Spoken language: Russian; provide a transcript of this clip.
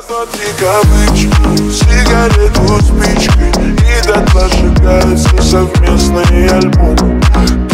Внутри кавычки, сигарету спичкой, и дотла сжигаются совместные альбомы.